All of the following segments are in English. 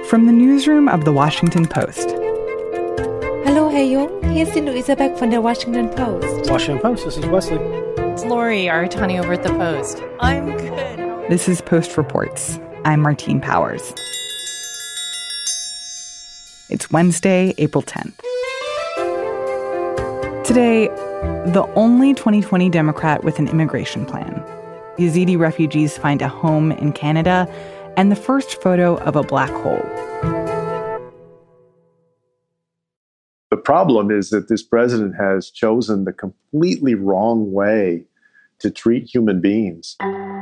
From the newsroom of The Washington Post. Hallo, Herr Jung. Hier ist die Luisa Beck von der Washington Post. Washington Post, this is Wesley. It's Lori Aratani over at the Post. I'm good. This is Post Reports. I'm Martine Powers. It's Wednesday, April 10th. Today, the only 2020 Democrat with an immigration plan. Yazidi refugees find a home in Canada, and the first photo of a black hole. The problem is that this president has chosen the completely wrong way to treat human beings.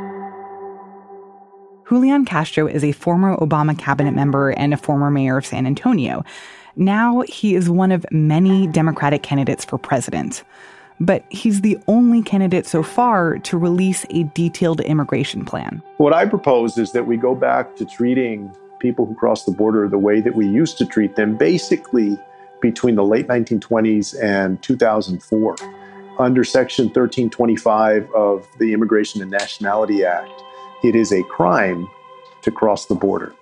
Julian Castro is a former Obama cabinet member and a former mayor of San Antonio. Now he is one of many Democratic candidates for president. But he's the only candidate so far to release a detailed immigration plan. What I propose is that we go back to treating people who cross the border the way that we used to treat them, basically between the late 1920s and 2004. Under Section 1325 of the Immigration and Nationality Act, it is a crime to cross the border.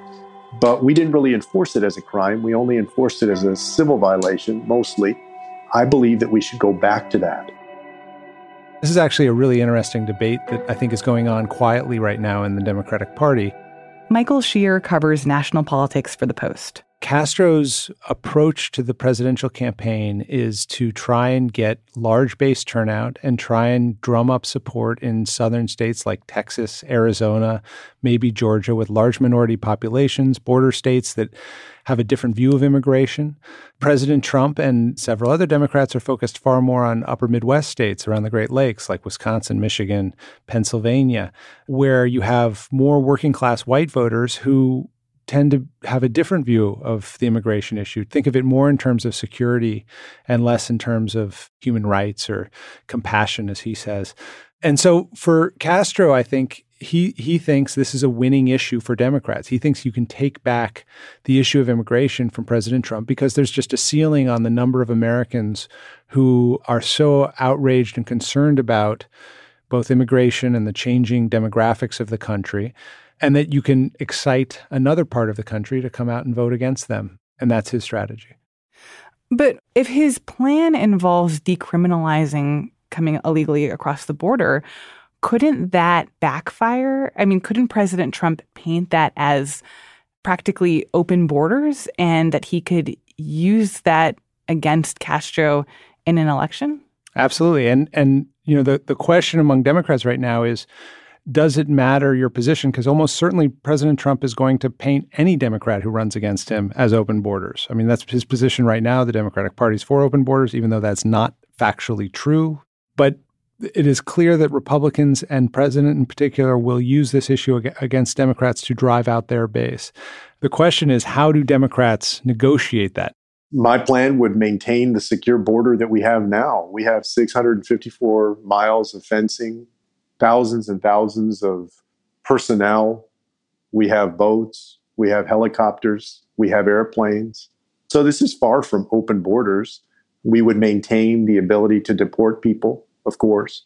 But we didn't really enforce it as a crime. We only enforced it as a civil violation, mostly. I believe that we should go back to that. This is actually a really interesting debate that I think is going on quietly right now in the Democratic Party. Michael Shear covers national politics for The Post. Castro's approach to the presidential campaign is to try and get large base turnout and try and drum up support in southern states like Texas, Arizona, maybe Georgia, with large minority populations, border states that have a different view of immigration. President Trump and several other Democrats are focused far more on upper Midwest states around the Great Lakes, like Wisconsin, Michigan, Pennsylvania, where you have more working class white voters who tend to have a different view of the immigration issue. Think of it more in terms of security and less in terms of human rights or compassion, as he says. And so for Castro, I think he thinks this is a winning issue for Democrats. He thinks you can take back the issue of immigration from President Trump because there's just a ceiling on the number of Americans who are so outraged and concerned about both immigration and the changing demographics of the country, and that you can excite another part of the country to come out and vote against them. And that's his strategy. But if his plan involves decriminalizing coming illegally across the border, couldn't that backfire? I mean, couldn't President Trump paint that as practically open borders and that he could use that against Castro in an election? Absolutely. And you know, the question among Democrats right now is, does it matter your position? Because almost certainly President Trump is going to paint any Democrat who runs against him as open borders. I mean, that's his position right now. The Democratic Party is for open borders, even though that's not factually true. But it is clear that Republicans and President in particular will use this issue against Democrats to drive out their base. The question is, how do Democrats negotiate that? My plan would maintain the secure border that we have now. We have 654 miles of fencing, thousands and thousands of personnel. We have boats, we have helicopters, we have airplanes. So this is far from open borders. We would maintain the ability to deport people, of course.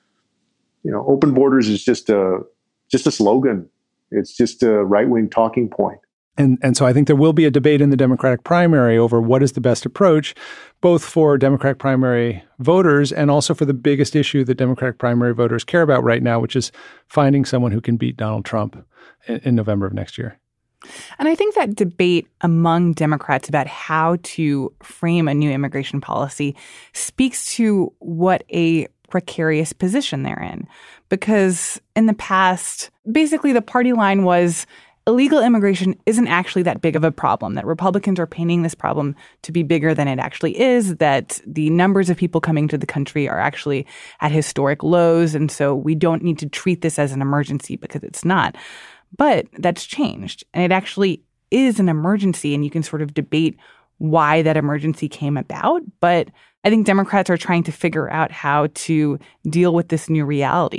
You know, open borders is just a slogan. It's just a right-wing talking point. And so I think there will be a debate in the Democratic primary over what is the best approach, both for Democratic primary voters and also for the biggest issue that Democratic primary voters care about right now, which is finding someone who can beat Donald Trump in November of next year. And I think that debate among Democrats about how to frame a new immigration policy speaks to what a precarious position they're in. Because in the past, basically the party line was illegal immigration isn't actually that big of a problem, that Republicans are painting this problem to be bigger than it actually is, that the numbers of people coming to the country are actually at historic lows, and so we don't need to treat this as an emergency because it's not. But that's changed, and it actually is an emergency, and you can sort of debate why that emergency came about. But I think Democrats are trying to figure out how to deal with this new reality.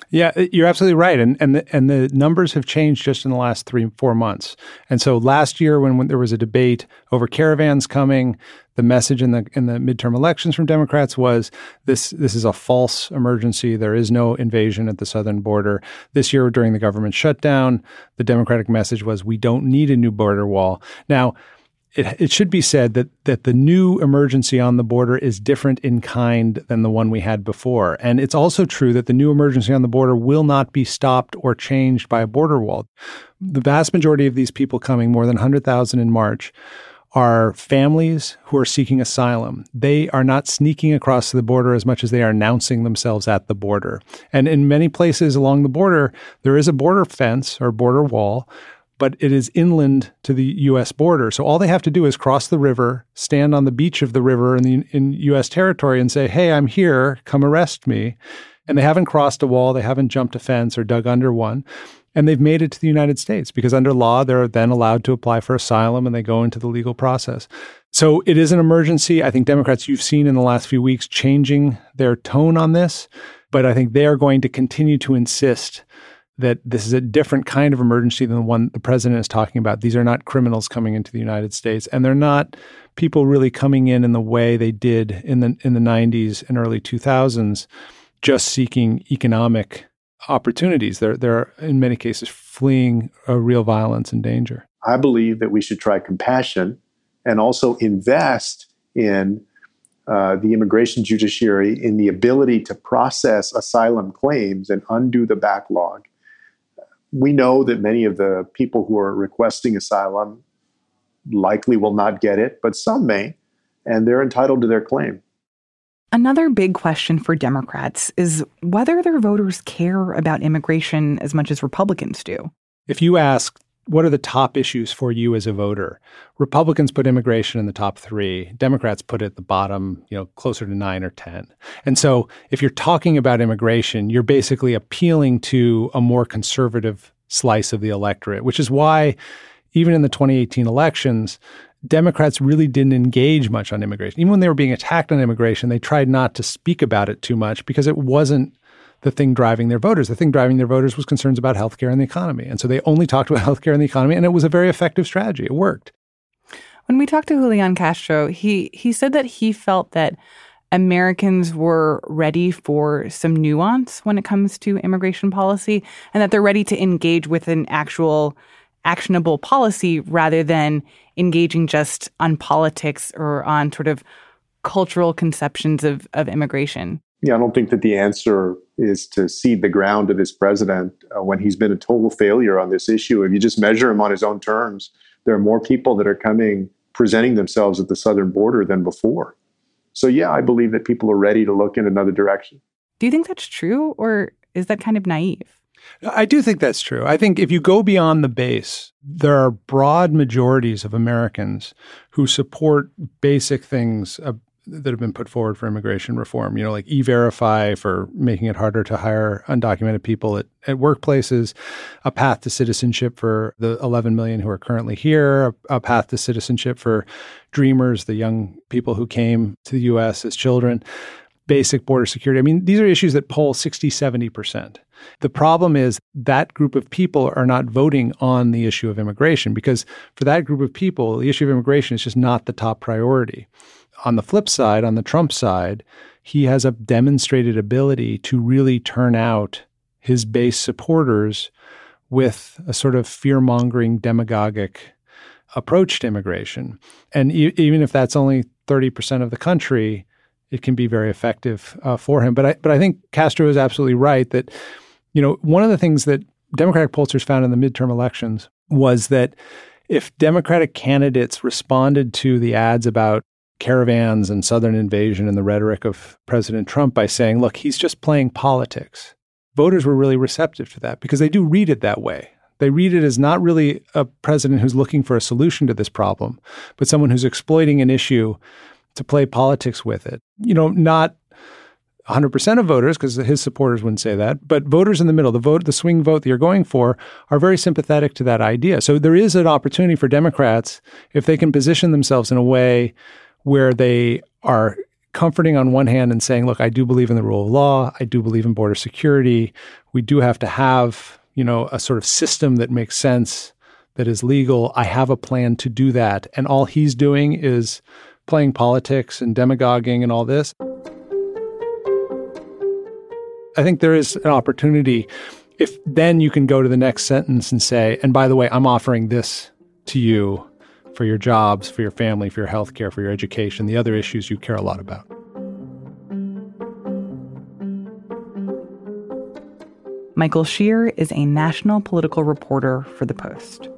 Yeah, you're absolutely right. And the numbers have changed just in the last 3-4 months. And so last year when there was a debate over caravans coming, the message in the midterm elections from Democrats was this is a false emergency. There is no invasion at the southern border. This year during the government shutdown, the Democratic message was we don't need a new border wall. Now, it should be said that the new emergency on the border is different in kind than the one we had before. And it's also true that the new emergency on the border will not be stopped or changed by a border wall. The vast majority of these people coming, more than 100,000 in March, are families who are seeking asylum. They are not sneaking across the border as much as they are announcing themselves at the border. And in many places along the border, there is a border fence or border wall, but it is inland to the U.S. border. So all they have to do is cross the river, stand on the beach of the river in U.S. territory and say, hey, I'm here, come arrest me. And they haven't crossed a wall, they haven't jumped a fence or dug under one. And they've made it to the United States because under law, they're then allowed to apply for asylum and they go into the legal process. So it is an emergency. I think Democrats, you've seen in the last few weeks, changing their tone on this. But I think they are going to continue to insist that this is a different kind of emergency than the one the president is talking about. These are not criminals coming into the United States, and they're not people really coming in the way they did in the 90s and early 2000s, just seeking economic opportunities. They're in many cases fleeing real violence and danger. I believe that we should try compassion and also invest in the immigration judiciary, in the ability to process asylum claims and undo the backlog. We know that many of the people who are requesting asylum likely will not get it, but some may, and they're entitled to their claim. Another big question for Democrats is whether their voters care about immigration as much as Republicans do. If you ask, what are the top issues for you as a voter? Republicans put immigration in the top 3. Democrats put it at the bottom, closer to 9 or 10. And so if you're talking about immigration, you're basically appealing to a more conservative slice of the electorate, which is why even in the 2018 elections, Democrats really didn't engage much on immigration. Even when they were being attacked on immigration, they tried not to speak about it too much because it wasn't the thing driving their voters. The thing driving their voters was concerns about healthcare and the economy. And so they only talked about healthcare and the economy, and it was a very effective strategy. It worked. When we talked to Julian Castro, he said that he felt that Americans were ready for some nuance when it comes to immigration policy, and that they're ready to engage with an actual actionable policy rather than engaging just on politics or on sort of cultural conceptions of immigration. Yeah, I don't think that the answer is to cede the ground to this president when he's been a total failure on this issue. If you just measure him on his own terms, there are more people that are coming, presenting themselves at the southern border than before. So yeah, I believe that people are ready to look in another direction. Do you think that's true, or is that kind of naive? I do think that's true. I think if you go beyond the base, there are broad majorities of Americans who support basic things that have been put forward for immigration reform, like E-Verify for making it harder to hire undocumented people at workplaces, a path to citizenship for the 11 million who are currently here, a path to citizenship for Dreamers, the young people who came to the U.S. as children, basic border security. I mean, these are issues that poll 60, 70%. The problem is that group of people are not voting on the issue of immigration because for that group of people, the issue of immigration is just not the top priority. On the flip side, on the Trump side, he has a demonstrated ability to really turn out his base supporters with a sort of fear-mongering, demagogic approach to immigration. And even if that's only 30% of the country, it can be very effective for him. But I think Castro is absolutely right that, one of the things that Democratic pollsters found in the midterm elections was that if Democratic candidates responded to the ads about caravans and Southern invasion and the rhetoric of President Trump by saying, look, he's just playing politics, voters were really receptive to that because they do read it that way. They read it as not really a president who's looking for a solution to this problem, but someone who's exploiting an issue to play politics with it. Not 100% of voters, because his supporters wouldn't say that, but voters in the middle, the swing vote that you're going for, are very sympathetic to that idea. So there is an opportunity for Democrats, if they can position themselves in a way where they are comforting on one hand and saying, look, I do believe in the rule of law. I do believe in border security. We do have to have, a sort of system that makes sense, that is legal. I have a plan to do that. And all he's doing is playing politics and demagoguing and all this. I think there is an opportunity if then you can go to the next sentence and say, and by the way, I'm offering this to you for your jobs, for your family, for your healthcare, for your education, the other issues you care a lot about. Michael Shear is a national political reporter for The Post.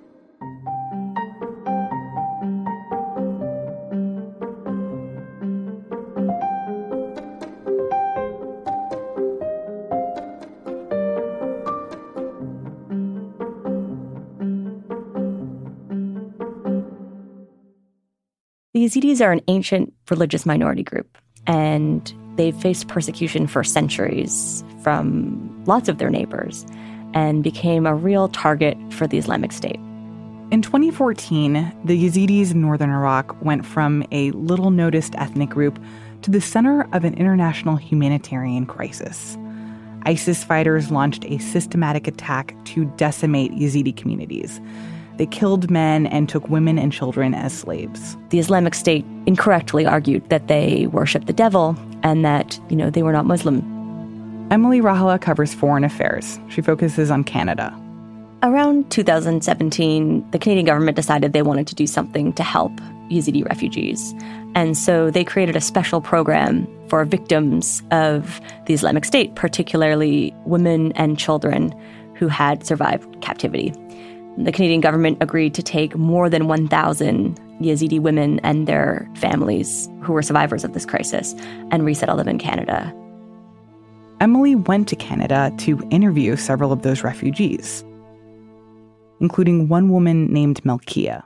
The Yazidis are an ancient religious minority group, and they've faced persecution for centuries from lots of their neighbors and became a real target for the Islamic State. In 2014, the Yazidis in northern Iraq went from a little-noticed ethnic group to the center of an international humanitarian crisis. ISIS fighters launched a systematic attack to decimate Yazidi communities. They killed men and took women and children as slaves. The Islamic State incorrectly argued that they worshiped the devil and that, they were not Muslim. Emily Rahala covers foreign affairs. She focuses on Canada. Around 2017, the Canadian government decided they wanted to do something to help Yazidi refugees. And so they created a special program for victims of the Islamic State, particularly women and children who had survived captivity. The Canadian government agreed to take more than 1,000 Yazidi women and their families who were survivors of this crisis and resettle them in Canada. Emily went to Canada to interview several of those refugees, including one woman named Melkia.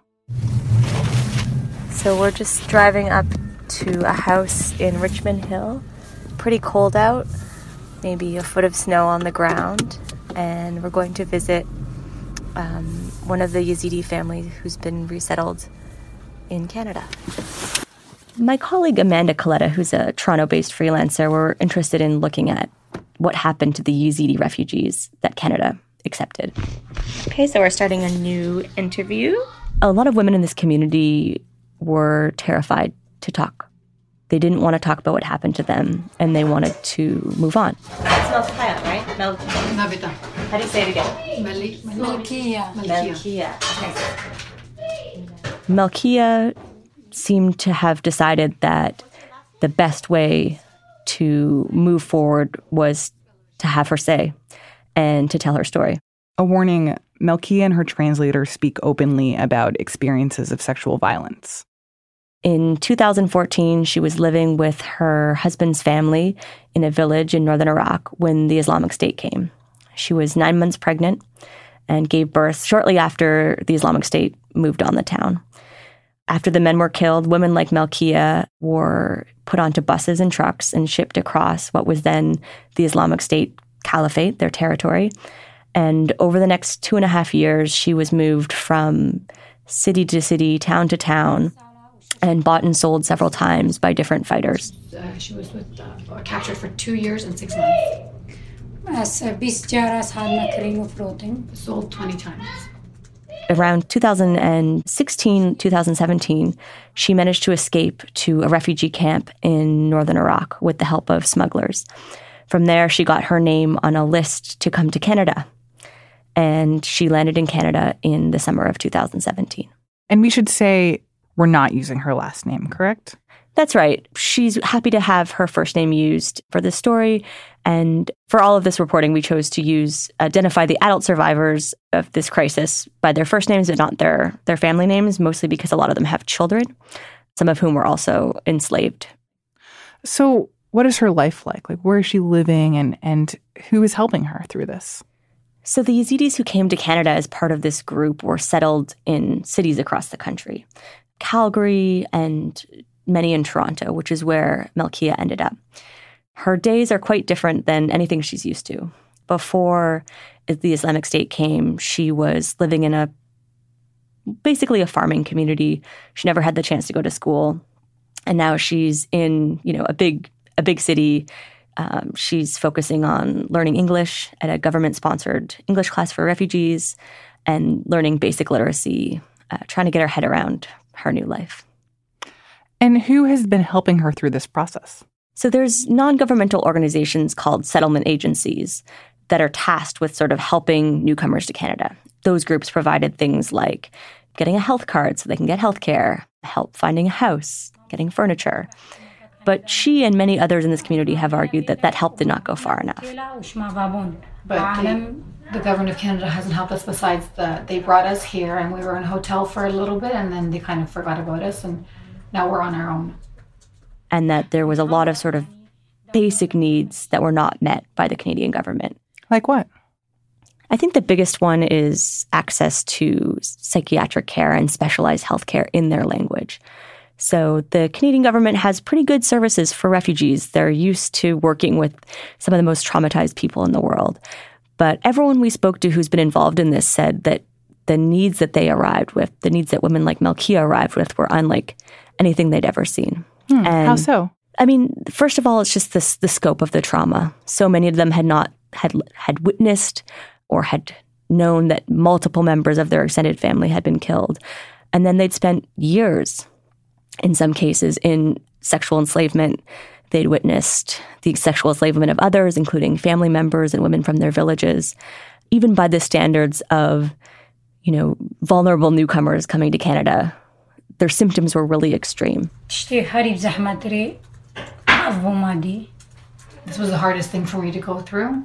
So we're just driving up to a house in Richmond Hill. Pretty cold out, maybe a foot of snow on the ground, and we're going to visit one of the Yazidi families who's been resettled in Canada. My colleague Amanda Coletta, who's a Toronto-based freelancer, were interested in looking at what happened to the Yazidi refugees that Canada accepted. Okay, so we're starting a new interview. A lot of women in this community were terrified to talk. They didn't want to talk about what happened to them, and they wanted to move on. It's Melkia, right? Melkia. How do you say it again? Melkia. Melkia seemed to have decided that the best way to move forward was to have her say and to tell her story. A warning, Melkia and her translator speak openly about experiences of sexual violence. In 2014, she was living with her husband's family in a village in northern Iraq when the Islamic State came. She was 9 months pregnant and gave birth shortly after the Islamic State moved on the town. After the men were killed, women like Melkia were put onto buses and trucks and shipped across what was then the Islamic State Caliphate, their territory. And over the next 2.5 years, she was moved from city to city, town to town, and bought and sold several times by different fighters. She was captured for 2 years and 6 months. Sold 20 times. Around 2016, 2017, she managed to escape to a refugee camp in northern Iraq with the help of smugglers. From there, she got her name on a list to come to Canada. And she landed in Canada in the summer of 2017. And we should say we're not using her last name, correct? That's right. She's happy to have her first name used for this story. And for all of this reporting, we chose to identify the adult survivors of this crisis by their first names, but not their family names, mostly because a lot of them have children, some of whom were also enslaved. So what is her life like? Like, where is she living and who is helping her through this? So the Yazidis who came to Canada as part of this group were settled in cities across the country. Calgary and many in Toronto, which is where Melkia ended up. Her days are quite different than anything she's used to. Before the Islamic State came, she was living in basically a farming community. She never had the chance to go to school. And now she's in, a big city. She's focusing on learning English at a government-sponsored English class for refugees and learning basic literacy, trying to get her head around her new life. And who has been helping her through this process? So there's non-governmental organizations called settlement agencies that are tasked with sort of helping newcomers to Canada. Those groups provided things like getting a health card so they can get health care, help finding a house, getting furniture. But she and many others in this community have argued that help did not go far enough. But the government of Canada hasn't helped us besides they brought us here and we were in a hotel for a little bit and then they kind of forgot about us and now we're on our own. And that there was a lot of sort of basic needs that were not met by the Canadian government. Like what? I think the biggest one is access to psychiatric care and specialized health care in their language. So the Canadian government has pretty good services for refugees. They're used to working with some of the most traumatized people in the world. But everyone we spoke to who's been involved in this said that the needs that they arrived with, the needs that women like Melkia arrived with, were unlike anything they'd ever seen. And how so? I mean, first of all, it's just the scope of the trauma. So many of them had witnessed or had known that multiple members of their extended family had been killed. And then they'd spent years, in some cases, in sexual enslavement. They'd witnessed the sexual enslavement of others, including family members and women from their villages. Even by the standards of, vulnerable newcomers coming to Canada, their symptoms were really extreme. This was the hardest thing for me to go through.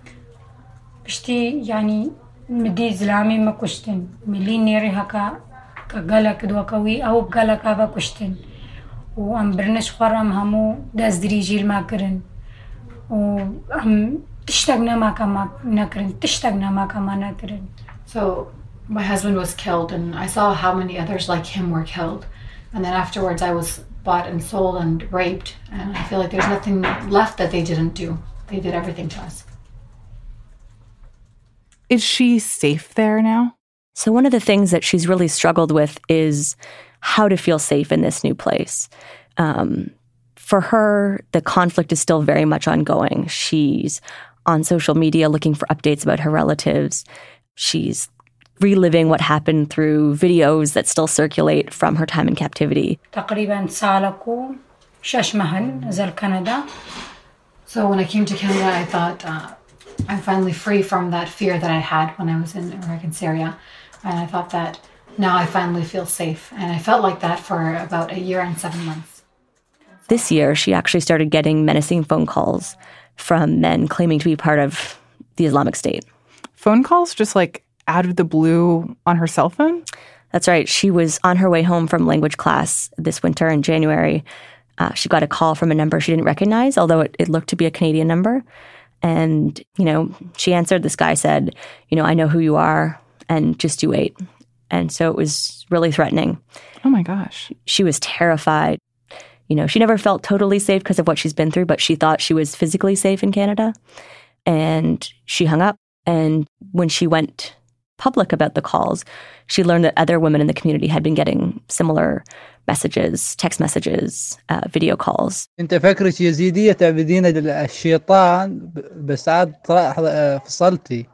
So my husband was killed and I saw how many others like him were killed. And then afterwards I was bought and sold and raped. And I feel like there's nothing left that they didn't do. They did everything to us. Is she safe there now? So one of the things that she's really struggled with is how to feel safe in this new place. For her, the conflict is still very much ongoing. She's on social media looking for updates about her relatives. She's reliving what happened through videos that still circulate from her time in captivity. So when I came to Canada, I thought I'm finally free from that fear that I had when I was in Iraq and Syria. And I thought that now I finally feel safe. And I felt like that for about a year and 7 months. This year, she actually started getting menacing phone calls from men claiming to be part of the Islamic State. Phone calls just like out of the blue on her cell phone? That's right. She was on her way home from language class this winter in January. She got a call from a number she didn't recognize, although it looked to be a Canadian number. And, she answered. This guy said, I know who you are, and just you wait. And so it was really threatening. Oh my gosh. She was terrified. She never felt totally safe because of what she's been through, but she thought she was physically safe in Canada. And she hung up. And when she went public about the calls, she learned that other women in the community had been getting similar messages, text messages, video calls. انت فكرك يزيدية تعبدين الشيطان بس عاد فصلتي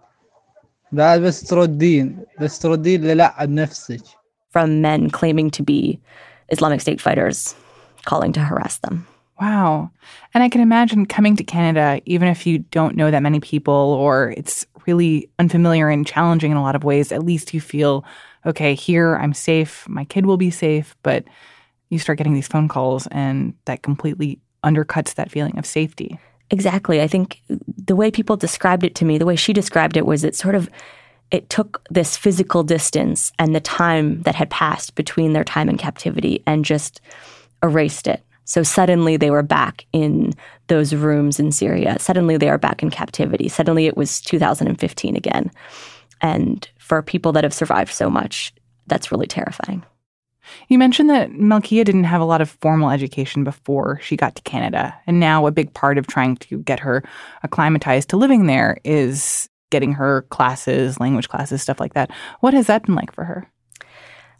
بعد بس تردين للعب نفسك. From men claiming to be Islamic State fighters calling to harass them. Wow. And I can imagine coming to Canada, even if you don't know that many people or it's really unfamiliar and challenging in a lot of ways, at least you feel, okay, here I'm safe, my kid will be safe, but you start getting these phone calls and that completely undercuts that feeling of safety. Exactly. I think the way people described it to me, the way she described it was it took this physical distance and the time that had passed between their time in captivity and just erased it. So suddenly they were back in those rooms in Syria. Suddenly they are back in captivity. Suddenly it was 2015 again. And for people that have survived so much, that's really terrifying. You mentioned that Melkia didn't have a lot of formal education before she got to Canada. And now a big part of trying to get her acclimatized to living there is getting her classes, language classes, stuff like that. What has that been like for her?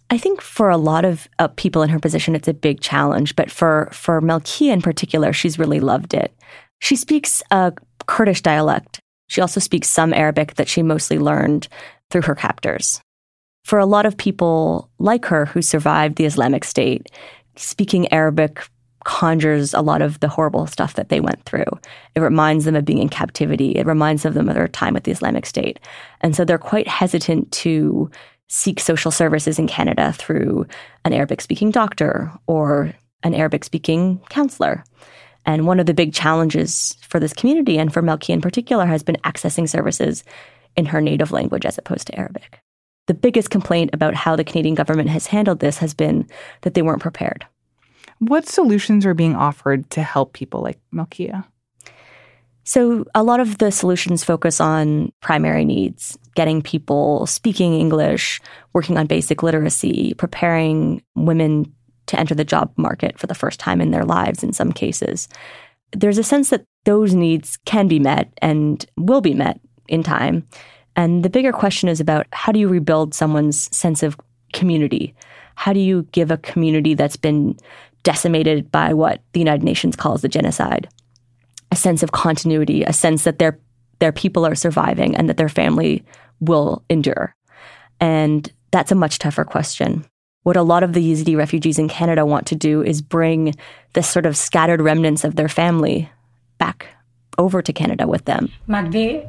I think for a lot of people in her position, it's a big challenge. But for Melkia in particular, she's really loved it. She speaks a Kurdish dialect. She also speaks some Arabic that she mostly learned through her captors. For a lot of people like her who survived the Islamic State, speaking Arabic conjures a lot of the horrible stuff that they went through. It reminds them of being in captivity. It reminds them of their time with the Islamic State. And so they're quite hesitant to seek social services in Canada through an Arabic-speaking doctor or an Arabic-speaking counselor. And one of the big challenges for this community, and for Melkia in particular, has been accessing services in her native language as opposed to Arabic. The biggest complaint about how the Canadian government has handled this has been that they weren't prepared. What solutions are being offered to help people like Melkia? So a lot of the solutions focus on primary needs, getting people speaking English, working on basic literacy, preparing women to enter the job market for the first time in their lives in some cases. There's a sense that those needs can be met and will be met in time. And the bigger question is about how do you rebuild someone's sense of community? How do you give a community that's been decimated by what the United Nations calls the genocide a sense of continuity, a sense that their people are surviving and that their family will endure? And that's a much tougher question. What a lot of the Yazidi refugees in Canada want to do is bring this sort of scattered remnants of their family back over to Canada with them. So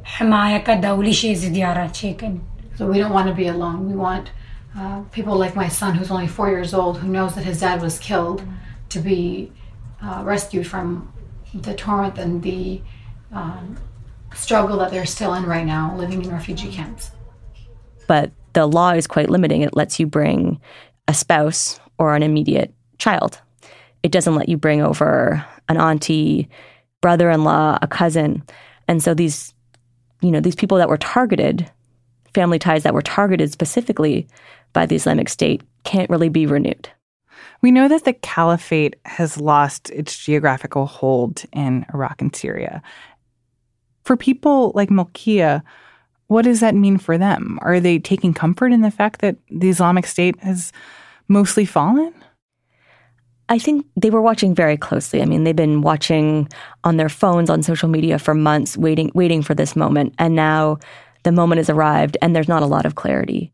we don't want to be alone. We want people like my son, who's only 4 years old, who knows that his dad was killed, to be rescued from the torment and the struggle that they're still in right now, living in refugee camps. But the law is quite limiting. It lets you bring a spouse or an immediate child. It doesn't let you bring over an auntie, brother-in-law, a cousin. And so these people that were targeted, family ties that were targeted specifically by the Islamic State, can't really be renewed. We know that the caliphate has lost its geographical hold in Iraq and Syria. For people like Melkia, what does that mean for them? Are they taking comfort in the fact that the Islamic State has mostly fallen? I think they were watching very closely. I mean, they've been watching on their phones, on social media for months, waiting for this moment. And now the moment has arrived and there's not a lot of clarity.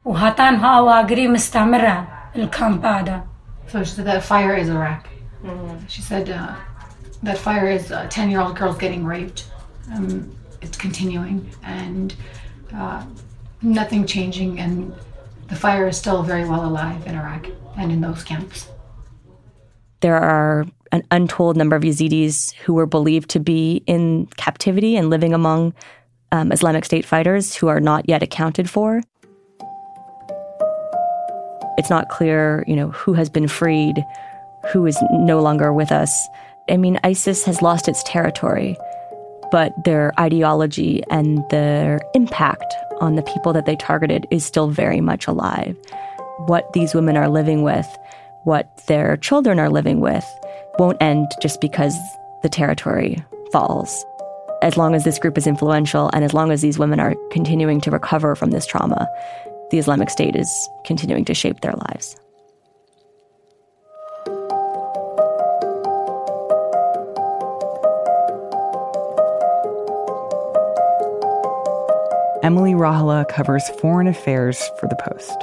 So she said that fire is Iraq. She said that fire is 10-year-old girls getting raped. It's continuing and nothing changing, and the fire is still very well alive in Iraq and in those camps. There are an untold number of Yazidis who were believed to be in captivity and living among Islamic State fighters who are not yet accounted for. It's not clear, who has been freed, who is no longer with us. I mean, ISIS has lost its territory, but their ideology and their impact on the people that they targeted is still very much alive. What these women are living with, what their children are living with, won't end just because the territory falls. As long as this group is influential and as long as these women are continuing to recover from this trauma, the Islamic State is continuing to shape their lives. Emily Rahala covers foreign affairs for The Post.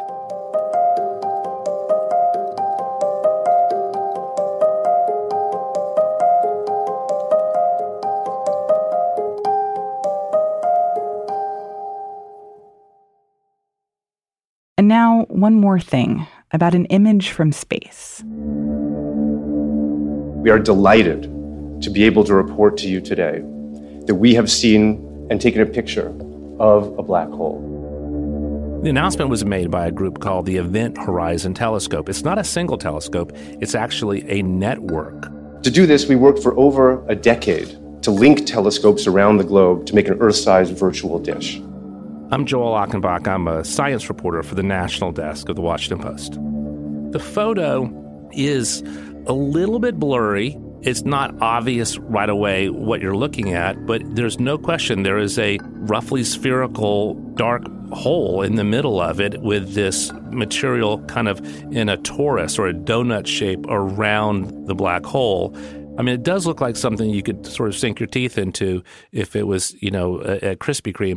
And now, one more thing about an image from space. We are delighted to be able to report to you today that we have seen and taken a picture of a black hole. The announcement was made by a group called the Event Horizon Telescope. It's not a single telescope, it's actually a network. To do this, we worked for over a decade to link telescopes around the globe to make an Earth-sized virtual dish. I'm Joel Achenbach. I'm a science reporter for the national desk of the Washington Post. The photo is a little bit blurry. It's not obvious right away what you're looking at, but there's no question there is a roughly spherical dark hole in the middle of it with this material kind of in a torus or a donut shape around the black hole. I mean, it does look like something you could sort of sink your teeth into if it was, a Krispy Kreme.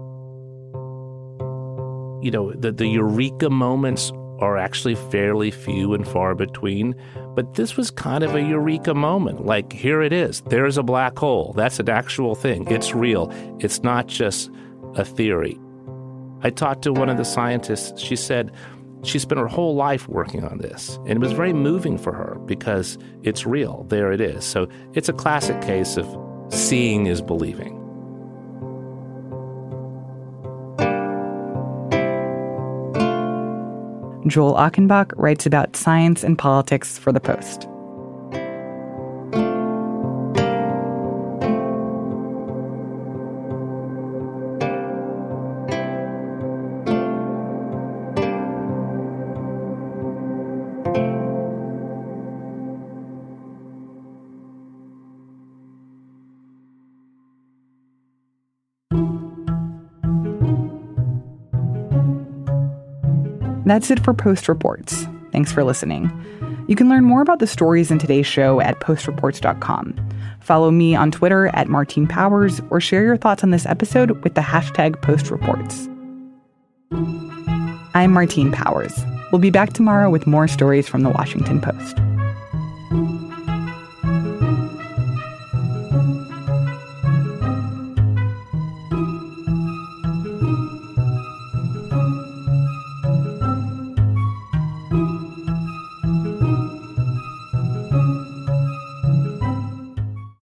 The eureka moments are actually fairly few and far between, but this was kind of a eureka moment. Like, here it is. There's a black hole. That's an actual thing. It's real. It's not just a theory. I talked to one of the scientists. She said she spent her whole life working on this, and it was very moving for her because it's real. There it is. So it's a classic case of seeing is believing. Joel Achenbach writes about science and politics for The Post. That's it for Post Reports. Thanks for listening. You can learn more about the stories in today's show at postreports.com. Follow me on Twitter at Martine Powers, or share your thoughts on this episode with the hashtag PostReports. I'm Martine Powers. We'll be back tomorrow with more stories from the Washington Post.